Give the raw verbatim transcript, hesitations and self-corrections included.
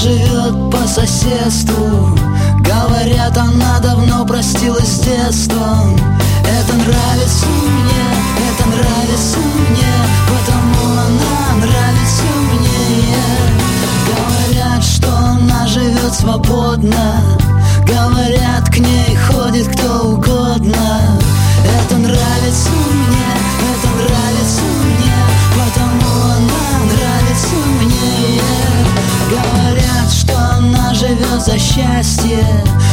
живет по соседству. Говорят, она давно простилась с детством. Это нравится мне, это нравится мне, потому она нравится мне. Говорят, что она живет свободно, говорят, к ней ходит кто угодно. Это нравится мне, это нравится мне, потому она нравится мне. Говорят, что она живет за счастье,